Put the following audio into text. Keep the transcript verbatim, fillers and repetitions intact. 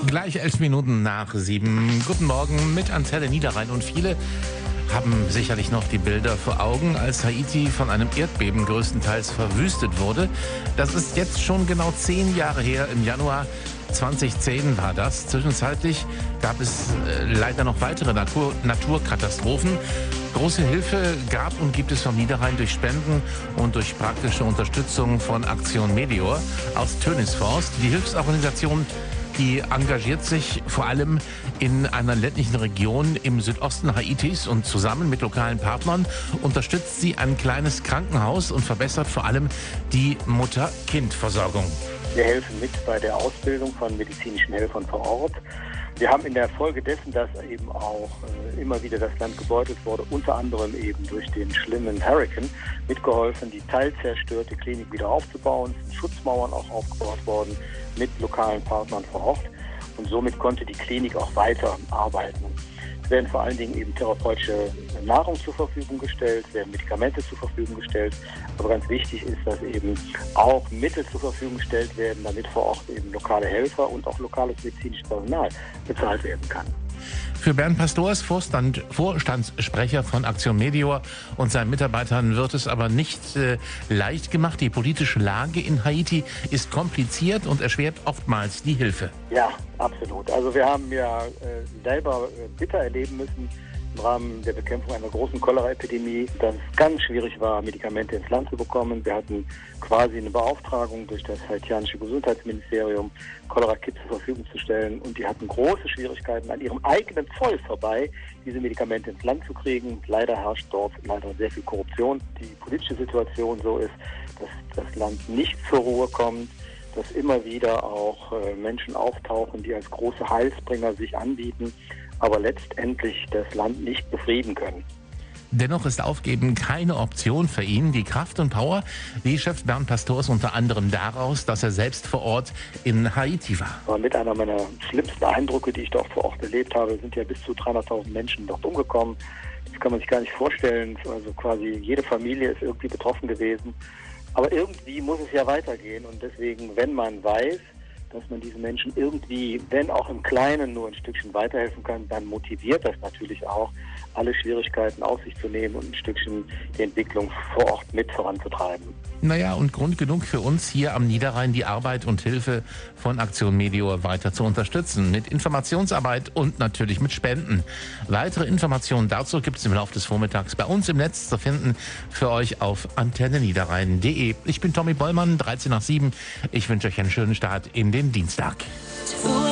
Gleich elf Minuten nach sieben. Guten Morgen mit Antenne Niederrhein. Und viele haben sicherlich noch die Bilder vor Augen, als Haiti von einem Erdbeben größtenteils verwüstet wurde. Das ist jetzt schon genau zehn Jahre her. Im Januar zweitausendzehn war das. Zwischenzeitlich gab es äh, leider noch weitere Natur Naturkatastrophen. Große Hilfe gab und gibt es vom Niederrhein durch Spenden und durch praktische Unterstützung von Aktion Meteor aus Tönisforst. Die Hilfsorganisation, die engagiert sich vor allem in einer ländlichen Region im Südosten Haitis und zusammen mit lokalen Partnern unterstützt sie ein kleines Krankenhaus und verbessert vor allem die Mutter-Kind-Versorgung. Wir helfen mit bei der Ausbildung von medizinischen Helfern vor Ort. Wir haben in der Folge dessen, dass eben auch äh, immer wieder das Land gebeutelt wurde, unter anderem eben durch den schlimmen Hurrikan, mitgeholfen, die teilzerstörte Klinik wieder aufzubauen. Es sind Schutzmauern auch aufgebaut worden mit lokalen Partnern vor Ort. Und somit konnte die Klinik auch weiter arbeiten. Es werden vor allen Dingen eben therapeutische Nahrung zur Verfügung gestellt, es werden Medikamente zur Verfügung gestellt. Aber ganz wichtig ist, dass eben auch Mittel zur Verfügung gestellt werden, damit vor Ort eben lokale Helfer und auch lokales medizinisches Personal bezahlt werden kann. Für Bernd Pastors, Vorstand, Vorstandssprecher von Aktion Meteor und seinen Mitarbeitern, wird es aber nicht äh, leicht gemacht. Die politische Lage in Haiti ist kompliziert und erschwert oftmals die Hilfe. Ja, absolut. Also wir haben ja äh, selber äh, bitter erleben müssen im Rahmen der Bekämpfung einer großen Cholera-Epidemie, dass es ganz schwierig war, Medikamente ins Land zu bekommen. Wir hatten quasi eine Beauftragung durch das haitianische Gesundheitsministerium, Cholera-Kits zur Verfügung zu stellen. Und die hatten große Schwierigkeiten, an ihrem eigenen Zoll vorbei diese Medikamente ins Land zu kriegen. Leider herrscht dort leider sehr viel Korruption. Die politische Situation so ist, dass das Land nicht zur Ruhe kommt, dass immer wieder auch äh, Menschen auftauchen, die als große Heilsbringer sich anbieten, aber letztendlich das Land nicht befrieden können. Dennoch ist Aufgeben keine Option für ihn. Die Kraft und Power, die schöpft Bernd Pastors unter anderem daraus, dass er selbst vor Ort in Haiti war. Aber mit einer meiner schlimmsten Eindrücke, die ich dort vor Ort erlebt habe, sind ja bis zu dreihunderttausend Menschen dort umgekommen. Das kann man sich gar nicht vorstellen. Also quasi jede Familie ist irgendwie betroffen gewesen. Aber irgendwie muss es ja weitergehen. Und deswegen, wenn man weiß, dass man diesen Menschen irgendwie, wenn auch im Kleinen, nur ein Stückchen weiterhelfen kann, dann motiviert das natürlich auch, alle Schwierigkeiten auf sich zu nehmen und ein Stückchen die Entwicklung vor Ort mit voranzutreiben. Naja, und Grund genug für uns hier am Niederrhein, die Arbeit und Hilfe von Aktion Meteor weiter zu unterstützen. Mit Informationsarbeit und natürlich mit Spenden. Weitere Informationen dazu gibt es im Laufe des Vormittags bei uns im Netz zu finden, für euch auf antenne niederrhein punkt de. Ich bin Tommy Bollmann, dreizehn nach sieben. Ich wünsche euch einen schönen Start in den Dienstag.